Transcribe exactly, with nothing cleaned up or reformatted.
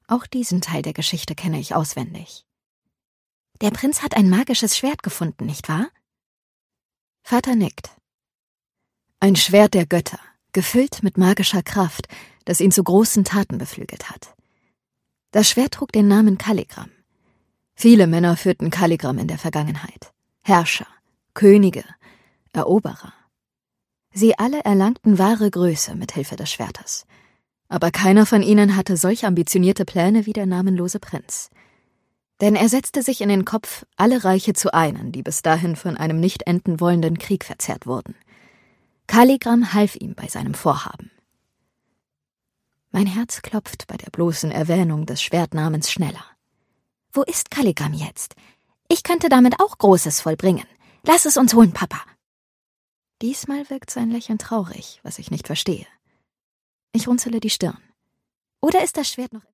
Auch diesen Teil der Geschichte kenne ich auswendig. Der Prinz hat ein magisches Schwert gefunden, nicht wahr? Vater nickt. Ein Schwert der Götter, gefüllt mit magischer Kraft, das ihn zu großen Taten beflügelt hat. Das Schwert trug den Namen Kaligram. Viele Männer führten Kaligram in der Vergangenheit. Herrscher, Könige, Eroberer. Sie alle erlangten wahre Größe mit Hilfe des Schwertes. Aber keiner von ihnen hatte solch ambitionierte Pläne wie der namenlose Prinz. Denn er setzte sich in den Kopf, alle Reiche zu einen, die bis dahin von einem nicht enden wollenden Krieg verzehrt wurden. Kaligram half ihm bei seinem Vorhaben. Mein Herz klopft bei der bloßen Erwähnung des Schwertnamens schneller. Wo ist Kaligram jetzt? Ich könnte damit auch Großes vollbringen. Lass es uns holen, Papa. Diesmal wirkt sein Lächeln traurig, was ich nicht verstehe. Ich runzele die Stirn. Oder ist das Schwert noch...